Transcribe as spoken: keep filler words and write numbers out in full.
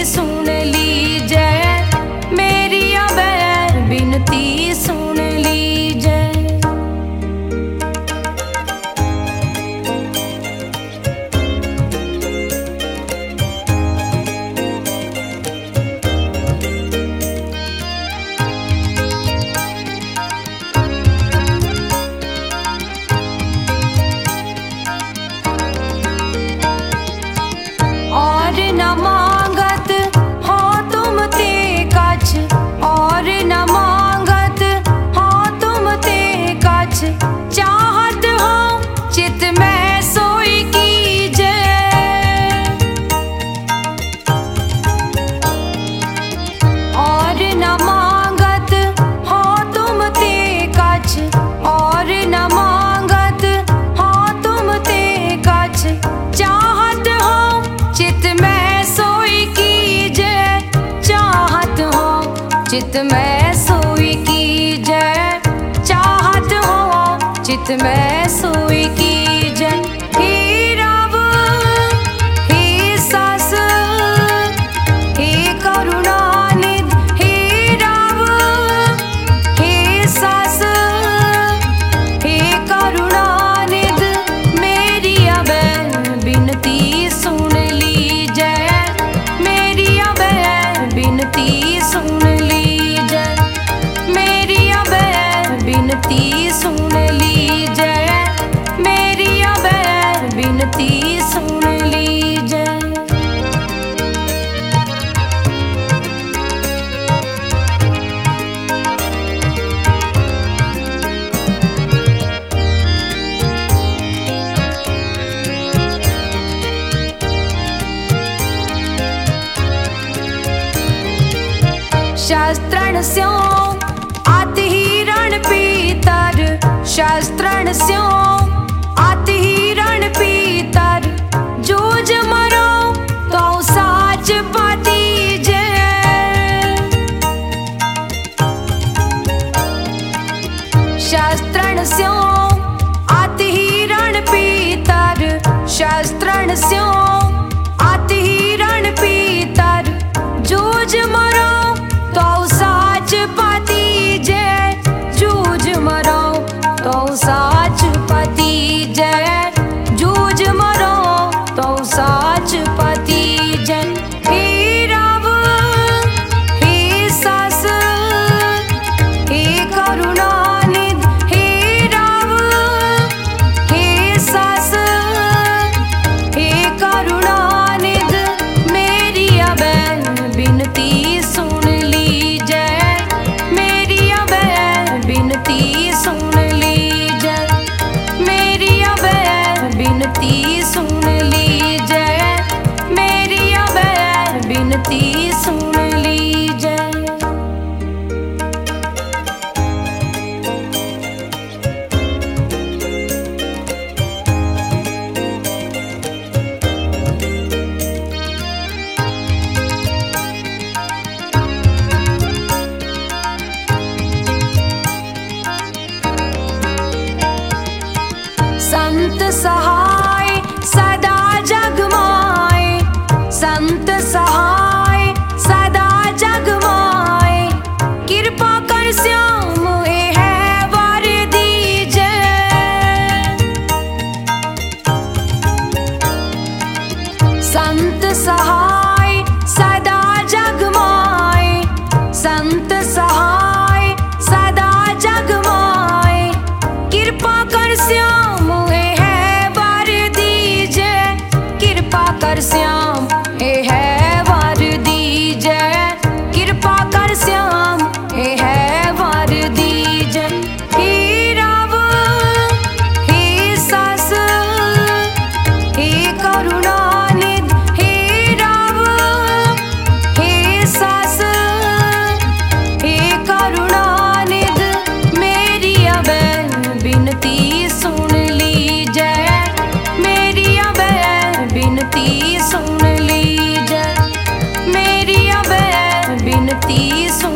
सुन लीजै, मेरी अब बिनती सुन लीजै। और न मांगत हो तुम ते कछ, और न मांगत हो तुम ते कछ, चाहत हो चित में सोई कीजै। और न मांगत हो तुम ते कछ, और न मांगत हो तुम ते कछ, चाहत हो चित में सोई कीजै, चाहत हो चित में सोई कीजै, चाहत हो चित में सोई कीजै। हे रब हे सस हे करुणानिधि, हे रब हे सस हे करुणानिधि, मेरी अब बिनती सुन लीजै, मेरी अब बिनती सुन लीजै, मेरी अब बिनती सुन लीजै, मेरी अब बिनती सुन लीजै। शस्त्रण स्यों अति हिरण पीतर, शस्त्रण स्यों अति हिरण पीतर, जूझ मरो तो साच पातीजै। शस्त्रण स्यों अति हिरण पीतर, शस्त्रण स्यों अति हिरण पीतर, जूझ मरो तो साच पातीजै, जूझ मरो तो साच पातीजै, जूझ मरो तो साच पातीजै। हे रब हे सस हे करुणानिधि, हे रब हे सस हे करुणानिधि, मेरी अब बिनती सुन लीजै, मेरी अब बिनती सुन लीजै, मेरी अब बिनती सुन लीजै, मेरी अब बिनती सुन लीजै। संत सहाय सदा जग माए, संत सहाय सदा जग माए, कृपा कर श्याम हे है वर दीजै। संत सहाय सदा जग माए, संत सहाय सदा जग माए, कृपा कर श्याम हे है वर दीजै, कृपा कर श्याम हे है वर दीजै, कृपा कर श्याम हे है वर दीजै। हे रब हे सस हे करुणानिधि, हे रब हे सस हे करुणानिधि, मेरी अब बिनती सुन लीजै, मेरी अब बिनती सुन लीजै, मेरी अब बिनती सुन